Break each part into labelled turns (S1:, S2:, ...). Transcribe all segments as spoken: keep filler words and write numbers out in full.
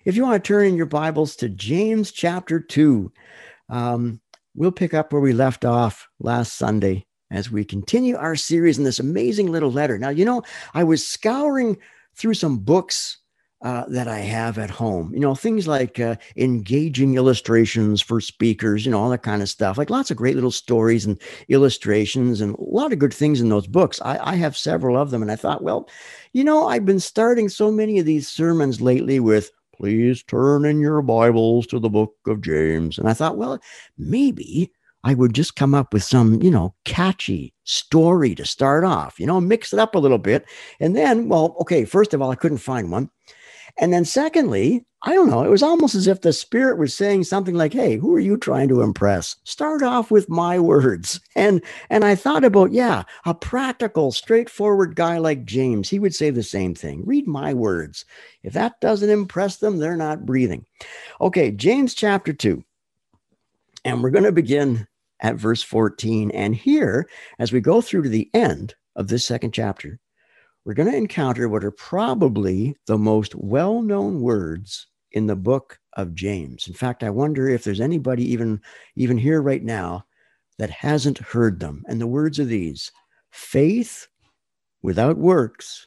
S1: if you want to turn in your Bibles to James chapter two, um, we'll pick up where we left off last Sunday as we continue our series in this amazing little letter. Now, you know, I was scouring through some books uh, that I have at home, you know, things like uh, engaging illustrations for speakers, you know, all that kind of stuff, like lots of great little stories and illustrations and a lot of good things in those books. I, I have several of them. And I thought, well, you know, I've been starting so many of these sermons lately with, please turn in your Bibles to the book of James. And I thought, well, maybe I would just come up with some, you know, catchy story to start off, you know, mix it up a little bit. And then, well, okay, first of all, I couldn't find one. And then secondly, I don't know, it was almost as if the Spirit was saying something like, hey, who are you trying to impress? Start off with my words. And, and I thought about, yeah, a practical, straightforward guy like James, he would say the same thing. Read my words. If that doesn't impress them, they're not breathing. Okay, James chapter two. And we're going to begin at verse fourteen. And here, as we go through to the end of this second chapter, we're going to encounter what are probably the most well-known words in the book of James. In fact, I wonder if there's anybody even, even here right now that hasn't heard them. And the words are these: faith without works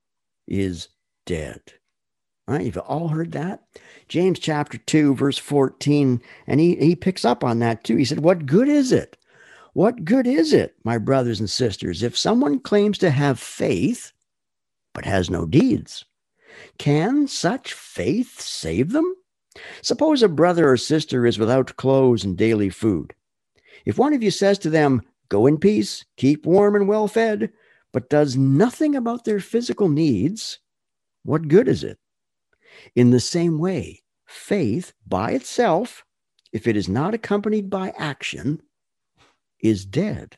S1: is dead. All right, you've all heard that? James chapter two, verse fourteen, and he, he picks up on that too. He said, what good is it? What good is it, my brothers and sisters, if someone claims to have faith but has no deeds? Can such faith save them? Suppose a brother or sister is without clothes and daily food. If one of you says to them, go in peace, keep warm and well fed, but does nothing about their physical needs, what good is it? In the same way, faith by itself, if it is not accompanied by action, is dead.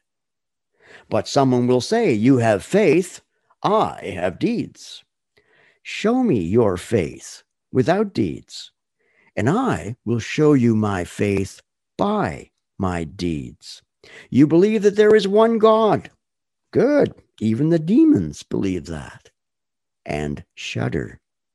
S1: But someone will say, you have faith, I have deeds. Show me your faith without deeds, and I will show you my faith by my deeds. You believe that there is one God. Good. Even the demons believe that and shudder.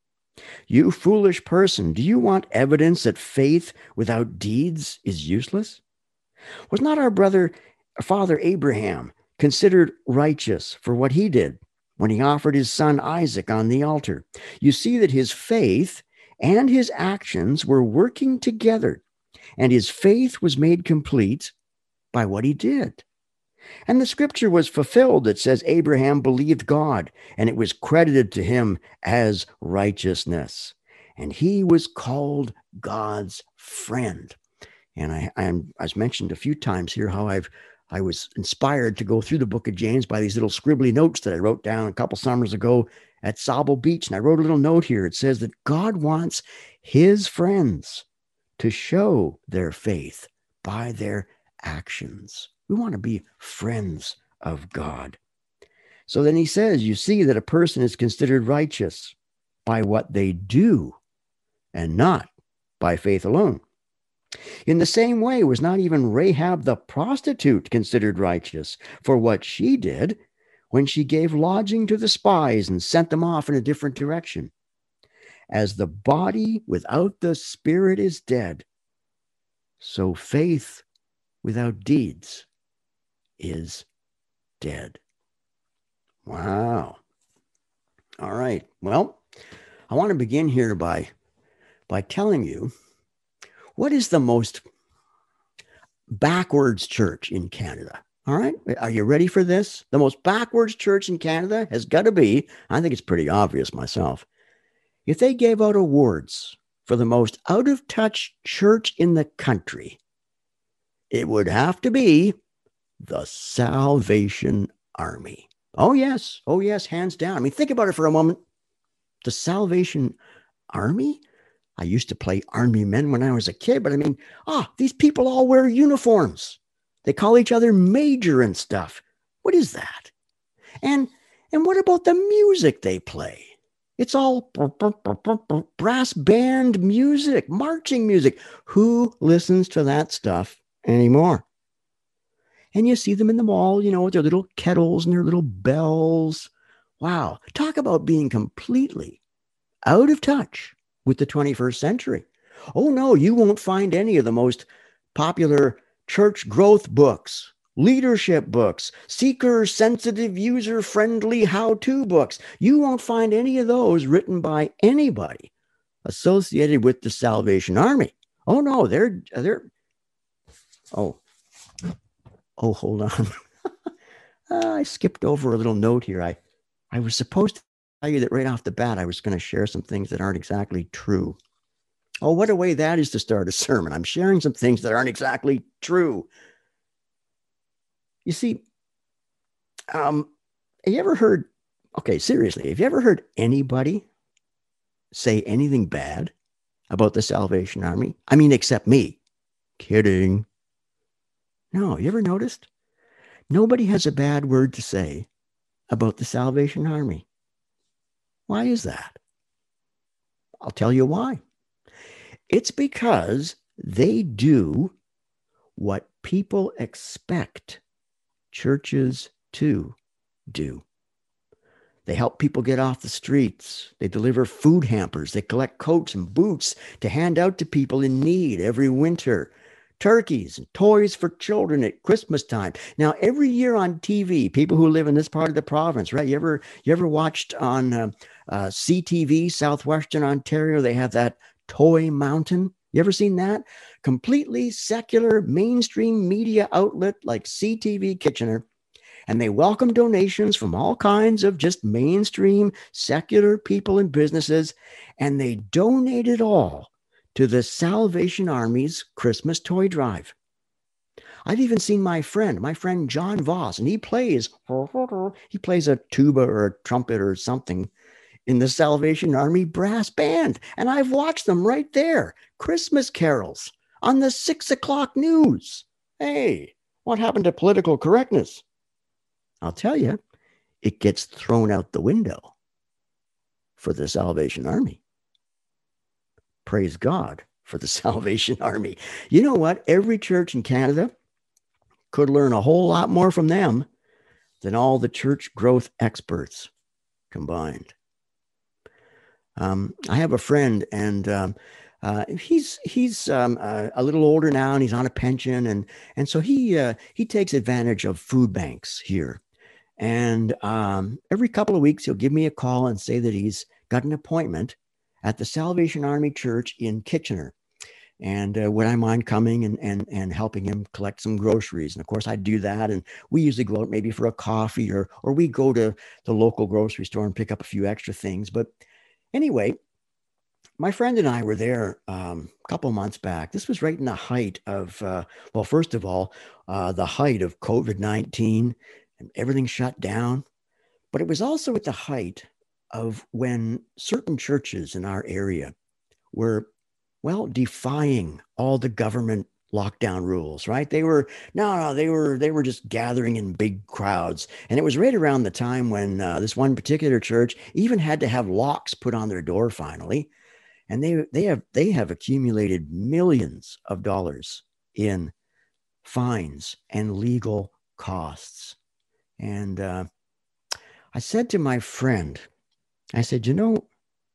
S1: You foolish person, do you want evidence that faith without deeds is useless? Was not our brother, father Abraham, considered righteous for what he did when he offered his son Isaac on the altar? You see that his faith and his actions were working together, and his faith was made complete by what he did. And the scripture was fulfilled that says Abraham believed God, and it was credited to him as righteousness. And he was called God's friend. And I, I, I was mentioned a few times here how I've I was inspired to go through the book of James by these little scribbly notes that I wrote down a couple summers ago at Sable Beach. And I wrote a little note here. It says that God wants his friends to show their faith by their actions. We want to be friends of God. So then he says, you see that a person is considered righteous by what they do and not by faith alone. In the same way, was not even Rahab the prostitute considered righteous for what she did when she gave lodging to the spies and sent them off in a different direction? As the body without the spirit is dead, so faith without deeds is dead. Wow. All right. Well, I want to begin here by, by telling you, what is the most backwards church in Canada? All right. Are you ready for this? The most backwards church in Canada has got to be, I think it's pretty obvious myself, if they gave out awards for the most out of touch church in the country, it would have to be the Salvation Army. Oh, yes. Oh, yes. Hands down. I mean, think about it for a moment. The Salvation Army? I used to play Army men when I was a kid, but I mean, ah, these people all wear uniforms. They call each other Major and stuff. What is that? And and what about the music they play? It's all brass band music, marching music. Who listens to that stuff anymore? And you see them in the mall, you know, with their little kettles and their little bells. Wow. Talk about being completely out of touch with the twenty-first century. Oh, no, you won't find any of the most popular church growth books, leadership books, seeker-sensitive, user-friendly how-to books. You won't find any of those written by anybody associated with the Salvation Army. Oh, no, they're, they're, oh, oh, hold on. I skipped over a little note here. I, I was supposed to tell you that right off the bat, I was going to share some things that aren't exactly true. Oh, what a way that is to start a sermon. I'm sharing some things that aren't exactly true. You see, um, have you ever heard, okay, seriously, have you ever heard anybody say anything bad about the Salvation Army? I mean, except me. Kidding. No, you ever noticed? Nobody has a bad word to say about the Salvation Army. Why is that? I'll tell you why. It's because they do what people expect churches to do. They help people get off the streets. They deliver food hampers. They collect coats and boots to hand out to people in need every winter. Turkeys and toys for children at Christmas time. Now, every year on T V, people who live in this part of the province, right? You ever you ever watched on uh, uh, C T V, Southwestern Ontario? They have that Toy Mountain. You ever seen that? Completely secular mainstream media outlet like C T V Kitchener. And they welcome donations from all kinds of just mainstream secular people and businesses. And they donate it all to the Salvation Army's Christmas toy drive. I've even seen my friend, my friend John Voss, and he plays, he plays a tuba or a trumpet or something in the Salvation Army brass band. And I've watched them right there. Christmas carols on the six o'clock news. Hey, what happened to political correctness? I'll tell you, it gets thrown out the window for the Salvation Army. Praise God for the Salvation Army. You know what? Every church in Canada could learn a whole lot more from them than all the church growth experts combined. Um, I have a friend, and um, uh, he's he's um, uh, a little older now, and he's on a pension, and and so he uh, he takes advantage of food banks here. And um, every couple of weeks, he'll give me a call and say that he's got an appointment at the Salvation Army Church in Kitchener. And uh, would I mind coming and, and, and helping him collect some groceries? And of course, I do that. And we usually go out maybe for a coffee, or or we go to the local grocery store and pick up a few extra things. But anyway, my friend and I were there um, a couple months back. This was right in the height of, uh, well, first of all, uh, the height of COVID nineteen, and everything shut down. But it was also at the height of when certain churches in our area were, well, defying all the government lockdown rules, right? They were, no, no, they were, they were just gathering in big crowds. And it was right around the time when uh, this one particular church even had to have locks put on their door finally. And they, they have, they have accumulated millions of dollars in fines and legal costs. And uh, I said to my friend, I said, you know,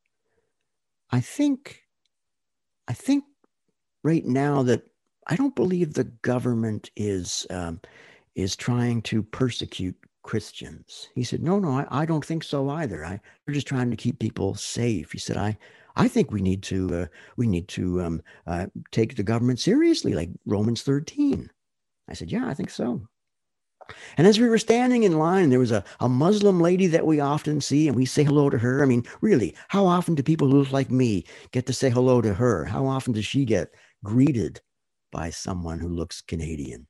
S1: I think, I think right now that I don't believe the government is um, is trying to persecute Christians. He said, no, no, I, I don't think so either. I, we're just trying to keep people safe. He said, I, I think we need to uh, we need to um, uh, take the government seriously, like Romans thirteen. I said, yeah, I think so. And as we were standing in line, there was a, a Muslim lady that we often see, and we say hello to her. I mean, really, how often do people who look like me get to say hello to her? How often does she get greeted by someone who looks Canadian?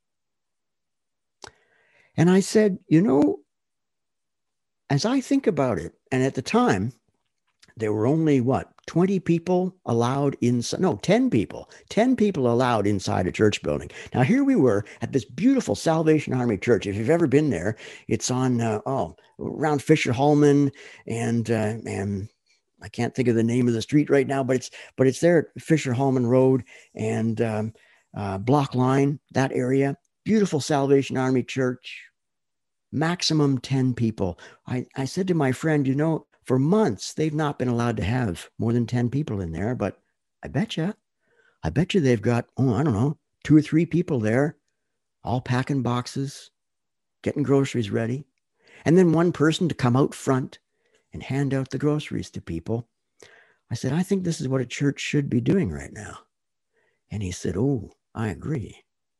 S1: And I said, you know, as I think about it, and at the time, there were only, what, twenty people allowed inside, no, ten people, ten people allowed inside a church building. Now, here we were at this beautiful Salvation Army church. If you've ever been there, it's on, uh, oh, around Fisher Hallman, and, uh, and I can't think of the name of the street right now, but it's, but it's there at Fisher Hallman Road and um, uh, Block Line, that area. Beautiful Salvation Army church, maximum ten people. I, I said to my friend, you know, For months, they've not been allowed to have more than ten people in there, but I bet you, I bet you they've got, oh, I don't know, two or three people there, all packing boxes, getting groceries ready. And then one person to come out front and hand out the groceries to people. I said, I think this is what a church should be doing right now. And he said, oh, I agree.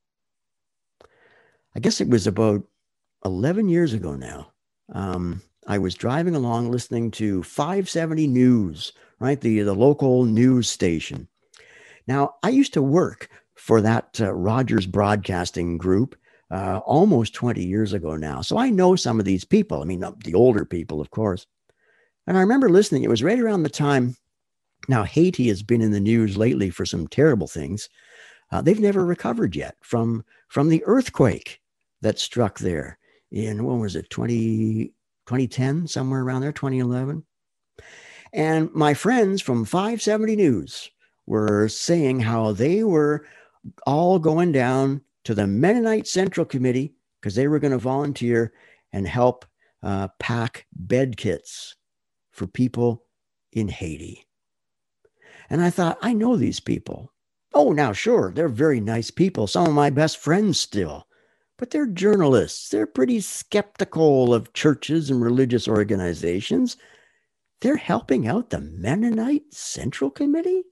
S1: I guess it was about eleven years ago now. Um, I was driving along listening to five seventy News, right? The, the local news station. Now, I used to work for that uh, Rogers Broadcasting Group uh, almost twenty years ago now. So I know some of these people. I mean, the older people, of course. And I remember listening. It was right around the time. Now, Haiti has been in the news lately for some terrible things. Uh, they've never recovered yet from, from the earthquake that struck there in, when was it, twenty, twenty ten, somewhere around there, twenty eleven. And my friends from five seventy News were saying how they were all going down to the Mennonite Central Committee because they were going to volunteer and help uh, pack bed kits for people in Haiti. And I thought, I know these people. Oh, now, sure, they're very nice people. Some of my best friends still. But they're journalists. They're pretty skeptical of churches and religious organizations. They're helping out the Mennonite Central Committee?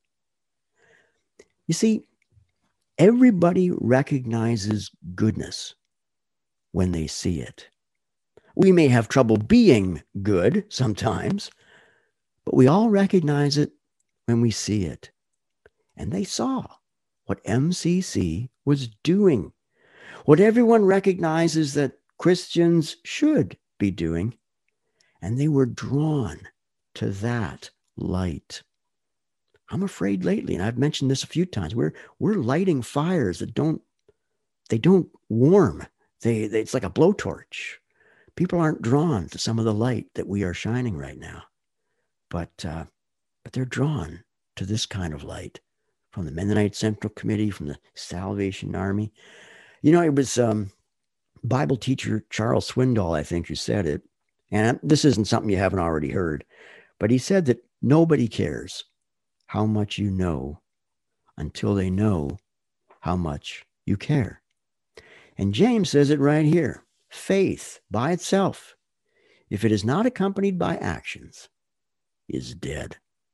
S1: You see, everybody recognizes goodness when they see it. We may have trouble being good sometimes, but we all recognize it when we see it. And they saw what M C C was doing, what everyone recognizes that Christians should be doing, and they were drawn to that light. I'm afraid lately, and I've mentioned this a few times, we're we're lighting fires that don't they don't warm. They, they it's like a blowtorch. People aren't drawn to some of the light that we are shining right now, but uh, but they're drawn to this kind of light from the Mennonite Central Committee, from the Salvation Army. You know, it was um, Bible teacher Charles Swindoll, I think, who said it, and this isn't something you haven't already heard, but he said that nobody cares how much you know until they know how much you care. And James says it right here. Faith by itself, if it is not accompanied by actions, is dead.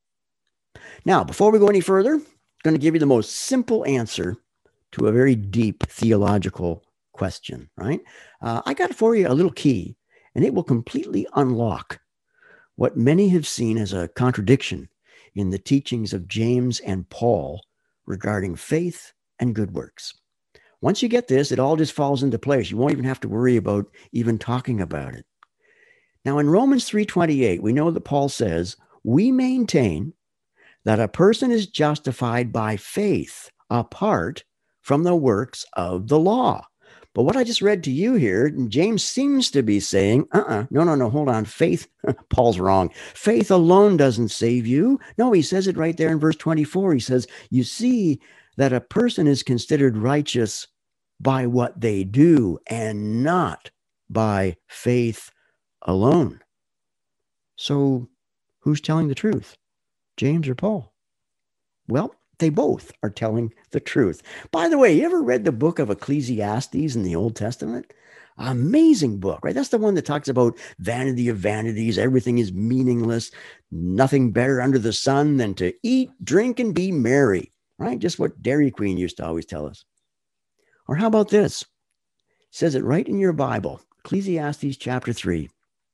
S1: Now, before we go any further, I'm going to give you the most simple answer to a very deep theological question, right? Uh, I got for you a little key, and it will completely unlock what many have seen as a contradiction in the teachings of James and Paul regarding faith and good works. Once you get this, it all just falls into place. You won't even have to worry about even talking about it. Now, in Romans three twenty-eight, we know that Paul says, we maintain that a person is justified by faith apart from the works of the law. But what I just read to you here, James seems to be saying, uh-uh, no, no, no, hold on. Faith, Paul's wrong. Faith alone doesn't save you. No, he says it right there in verse twenty-four. He says, you see that a person is considered righteous by what they do and not by faith alone. So who's telling the truth, James or Paul? Well, they both are telling the truth. By the way, you ever read the book of Ecclesiastes in the Old Testament? Amazing book, right? That's the one that talks about vanity of vanities. Everything is meaningless. Nothing better under the sun than to eat, drink, and be merry, right? Just what Dairy Queen used to always tell us. Or how about this? It says it right in your Bible, Ecclesiastes chapter three.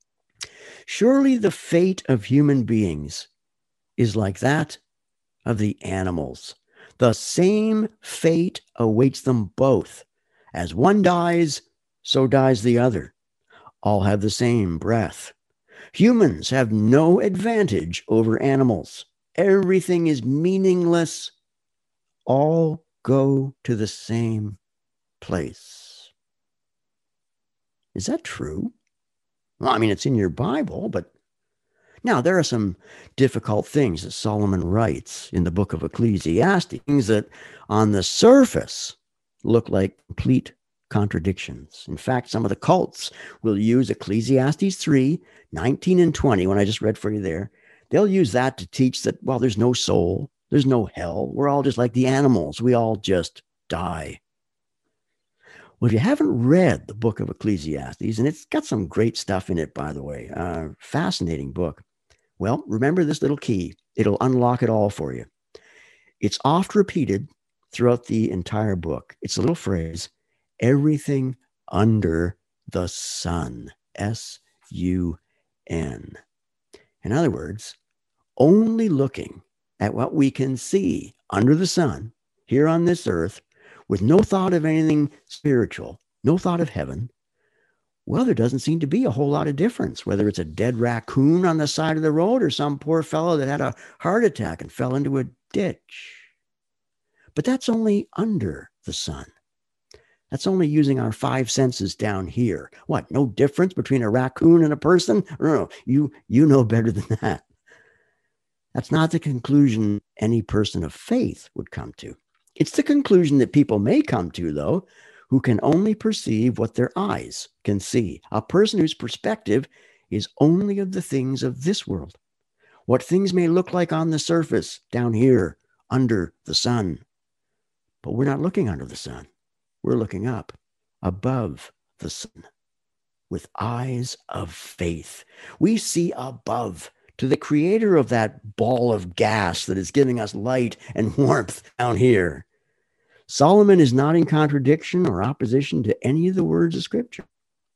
S1: Surely the fate of human beings is like that of the animals. The same fate awaits them both. As one dies, so dies the other. All have the same breath. Humans have no advantage over animals. Everything is meaningless. All go to the same place. Is that true? Well, I mean, it's in your Bible, but now there are some difficult things that Solomon writes in the book of Ecclesiastes, things that on the surface look like complete contradictions. In fact, some of the cults will use Ecclesiastes three, nineteen and twenty, when I just read for you there. They'll use that to teach that, well, there's no soul, there's no hell. We're all just like the animals. We all just die. Well, if you haven't read the book of Ecclesiastes, and it's got some great stuff in it, by the way, uh, fascinating book. Well, remember this little key. It'll unlock it all for you. It's oft repeated throughout the entire book. It's a little phrase, everything under the sun, S U N. In other words, only looking at what we can see under the sun here on this earth with no thought of anything spiritual, no thought of heaven, well, there doesn't seem to be a whole lot of difference, whether it's a dead raccoon on the side of the road or some poor fellow that had a heart attack and fell into a ditch. But that's only under the sun. That's only using our five senses down here. What, no difference between a raccoon and a person? No, no, you, you know better than that. That's not the conclusion any person of faith would come to. It's the conclusion that people may come to, though, who can only perceive what their eyes can see. A person whose perspective is only of the things of this world. What things may look like on the surface, down here, under the sun. But we're not looking under the sun. We're looking up, above the sun, with eyes of faith. We see above, to the creator of that ball of gas that is giving us light and warmth down here. Solomon is not in contradiction or opposition to any of the words of Scripture.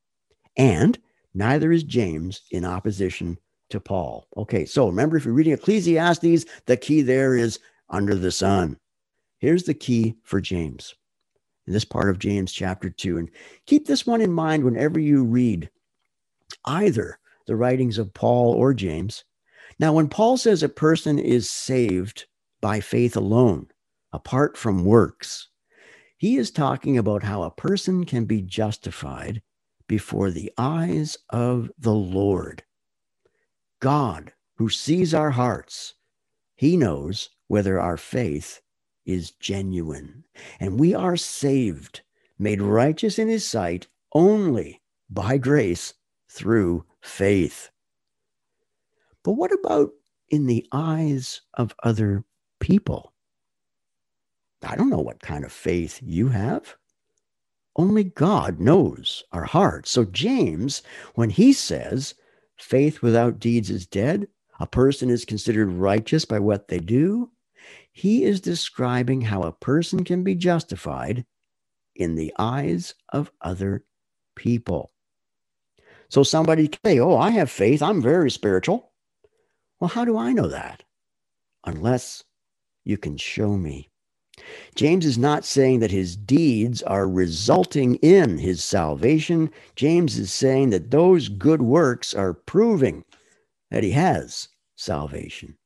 S1: And neither is James in opposition to Paul. Okay, so remember, if you're reading Ecclesiastes, the key there is under the sun. Here's the key for James, in this part of James chapter two. And keep this one in mind whenever you read either the writings of Paul or James. Now, when Paul says a person is saved by faith alone, apart from works, he is talking about how a person can be justified before the eyes of the Lord. God, who sees our hearts, he knows whether our faith is genuine. And we are saved, made righteous in his sight only by grace through faith. But what about in the eyes of other people? I don't know what kind of faith you have. Only God knows our hearts. So James, when he says faith without deeds is dead, a person is considered righteous by what they do, he is describing how a person can be justified in the eyes of other people. So somebody can say, oh, I have faith, I'm very spiritual. Well, how do I know that? Unless you can show me. James is not saying that his deeds are resulting in his salvation. James is saying that those good works are proving that he has salvation.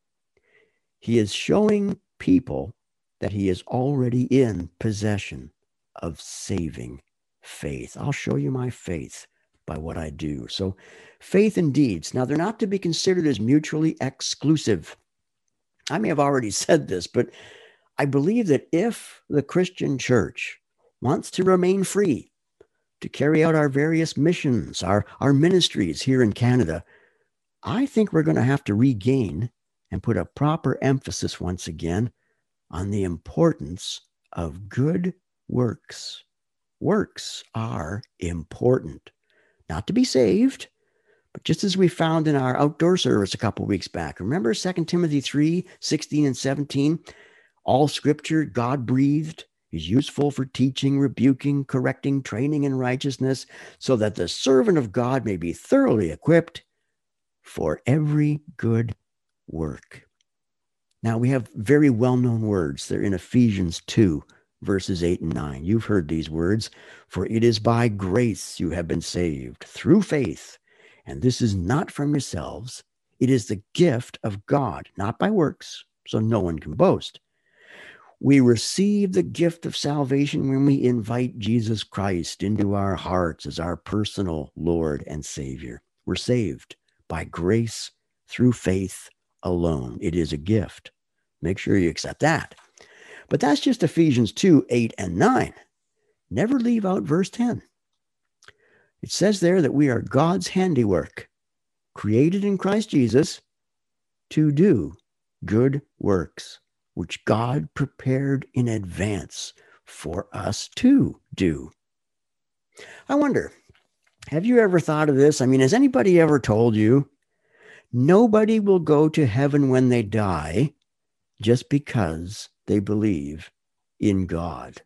S1: He is showing people that he is already in possession of saving faith. I'll show you my faith by what I do. So faith and deeds, now they're not to be considered as mutually exclusive. I may have already said this, but I believe that if the Christian church wants to remain free to carry out our various missions, our, our ministries here in Canada, I think we're going to have to regain and put a proper emphasis once again on the importance of good works. Works are important, not to be saved, but just as we found in our outdoor service a couple weeks back. Remember Second Timothy three, sixteen and seventeen? All scripture, God-breathed, is useful for teaching, rebuking, correcting, training in righteousness, so that the servant of God may be thoroughly equipped for every good work. Now, we have very well-known words. They're in Ephesians two, verses eight and nine. You've heard these words. For it is by grace you have been saved, through faith. And this is not from yourselves. It is the gift of God, not by works, so no one can boast. We receive the gift of salvation when we invite Jesus Christ into our hearts as our personal Lord and Savior. We're saved by grace through faith alone. It is a gift. Make sure you accept that. But that's just Ephesians two, eight, and nine. never leave out verse ten. It says there that we are God's handiwork, created in Christ Jesus to do good works, which God prepared in advance for us to do. I wonder, have you ever thought of this? I mean, has anybody ever told you nobody will go to heaven when they die just because they believe in God?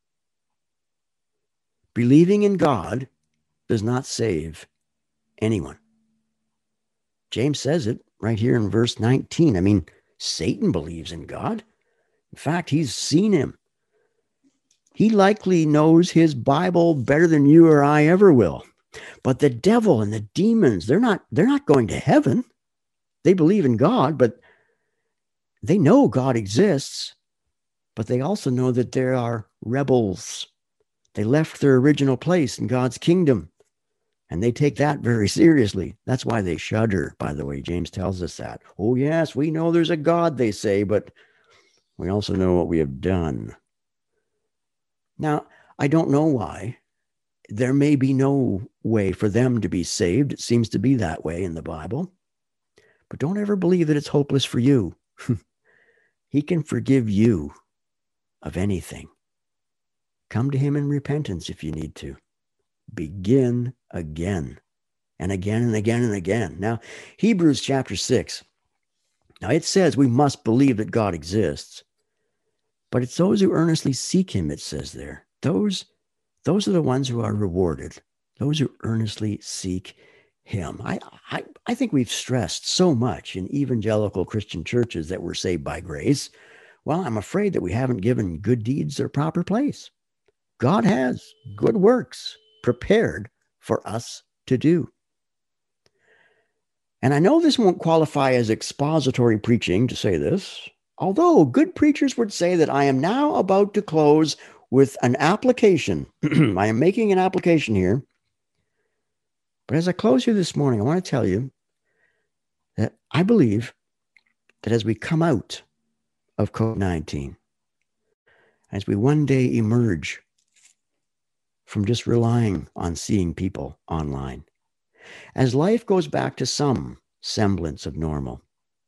S1: Believing in God does not save anyone. James says it right here in verse nineteen. I mean, Satan believes in God. In fact, he's seen him. He likely knows his Bible better than you or I ever will. But the devil and the demons, they're not, they're not going to heaven. They believe in God, but they know God exists. But they also know that there are rebels. They left their original place in God's kingdom, and they take that very seriously. That's why they shudder, by the way. James tells us that. Oh, yes, we know there's a God, they say, but we also know what we have done. Now, I don't know why. There may be no way for them to be saved. It seems to be that way in the Bible. But don't ever believe that it's hopeless for you. He can forgive you of anything. Come to him in repentance if you need to. Begin again and again and again and again. Now, Hebrews chapter six. Now, it says we must believe that God exists. But it's those who earnestly seek him, it says there. Those, those are the ones who are rewarded. Those who earnestly seek him. I, I, I think we've stressed so much in evangelical Christian churches that we're saved by grace. Well, I'm afraid that we haven't given good deeds their proper place. God has good works prepared for us to do. And I know this won't qualify as expository preaching to say this, although good preachers would say that I am now about to close with an application. I am making an application here. But as I close here this morning, I want to tell you that I believe that as we come out of COVID nineteen, as we one day emerge from just relying on seeing people online, as life goes back to some semblance of normal,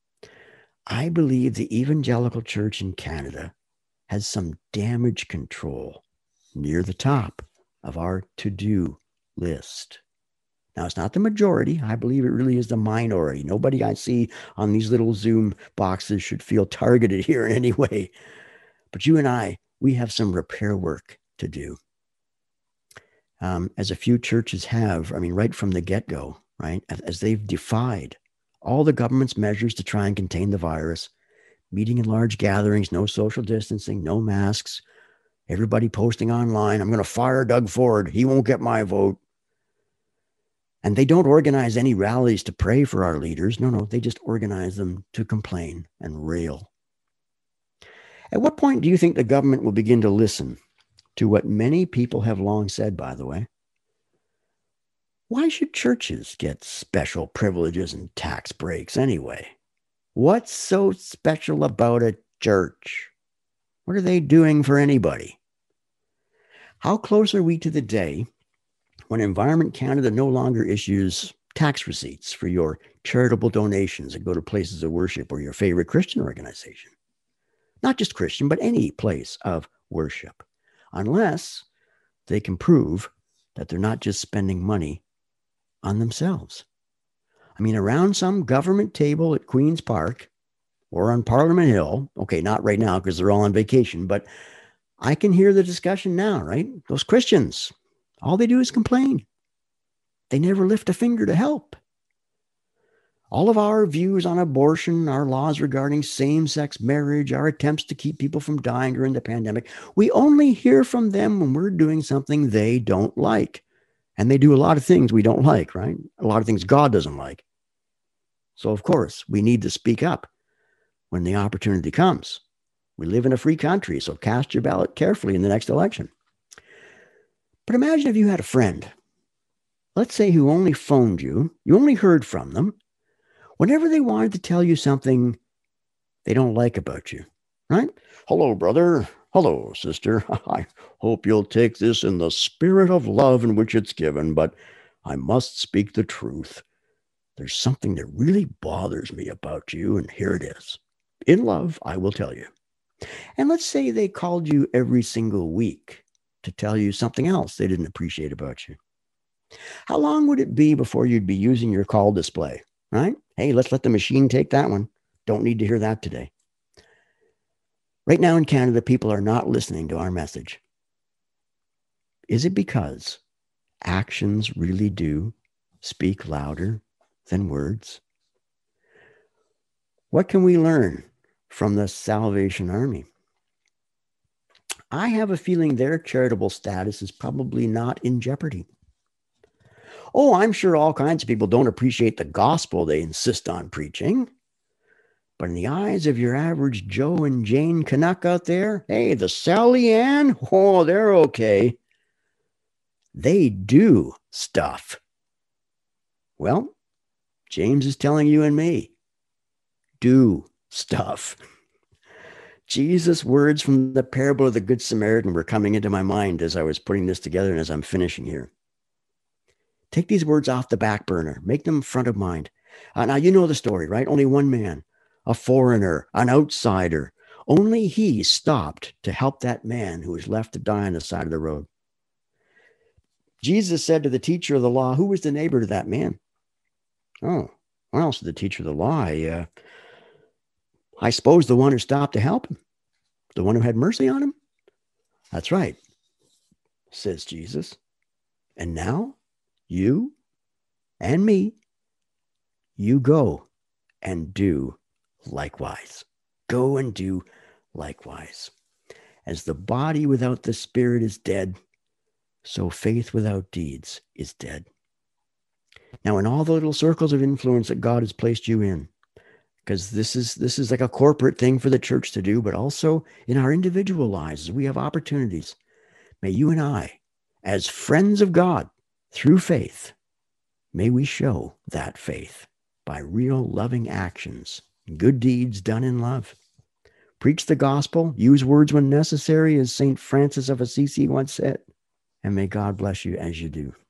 S1: I believe the evangelical church in Canada has some damage control near the top of our to-do list. Now, it's not the majority. I believe it really is the minority. Nobody I see on these little Zoom boxes should feel targeted here in any way. But you and I, we have some repair work to do. Um, as a few churches have, I mean, right from the get-go, right, as, as they've defied all the government's measures to try and contain the virus, meeting in large gatherings, no social distancing, no masks, everybody posting online, I'm going to fire Doug Ford. He won't get my vote. And they don't organize any rallies to pray for our leaders. No, no, they just organize them to complain and rail. At what point do you think the government will begin to listen to what many people have long said, by the way? Why should churches get special privileges and tax breaks anyway? What's so special about a church? What are they doing for anybody? How close are we to the day when Environment Canada no longer issues tax receipts for your charitable donations that go to places of worship or your favorite Christian organization? Not just Christian, but any place of worship, unless they can prove that they're not just spending money on themselves. I mean, around some government table at Queen's Park or on Parliament Hill, okay, not right now because they're all on vacation, but I can hear the discussion now, right? Those Christians, all they do is complain. They never lift a finger to help. All of our views on abortion, our laws regarding same-sex marriage, our attempts to keep people from dying during the pandemic, we only hear from them when we're doing something they don't like. And they do a lot of things we don't like, right? A lot of things God doesn't like. So, of course, we need to speak up when the opportunity comes. We live in a free country, so cast your ballot carefully in the next election. But imagine if you had a friend, let's say who only phoned you, you only heard from them, whenever they wanted to tell you something they don't like about you. right? Hello, brother. Hello, sister. I hope you'll take this in the spirit of love in which it's given, but I must speak the truth. There's something that really bothers me about you, and here it is. In love, I will tell you. And let's say they called you every single week to tell you something else they didn't appreciate about you. How long would it be before you'd be using your call display, right? Hey, let's let the machine take that one. Don't need to hear that today. Right now in Canada, people are not listening to our message. Is it because actions really do speak louder than words? What can we learn from the Salvation Army? I have a feeling their charitable status is probably not in jeopardy. Oh, I'm sure all kinds of people don't appreciate the gospel they insist on preaching. But in the eyes of your average Joe and Jane Canuck out there, hey, the Sally Ann, oh, they're okay. They do stuff. Well, James is telling you and me, do stuff. Jesus' words from the parable of the Good Samaritan were coming into my mind as I was putting this together and as I'm finishing here. Take these words off the back burner. Make them front of mind. Uh, now, you know the story, right? Only one man, a foreigner, an outsider. Only he stopped to help that man who was left to die on the side of the road. Jesus said to the teacher of the law, who was the neighbor to that man? Oh, well, said the teacher of the law, I, uh, I suppose the one who stopped to help him, the one who had mercy on him. That's right, says Jesus. And now you and me, you go and do likewise. Go and do likewise. As the body without the spirit is dead, so faith without deeds is dead. Now, in all the little circles of influence that God has placed you in, because this is this is like a corporate thing for the church to do, but also in our individual lives, we have opportunities. May you and I, as friends of God, through faith, may we show that faith by real loving actions, good deeds done in love. Preach the gospel, use words when necessary, as Saint Francis of Assisi once said, and may God bless you as you do.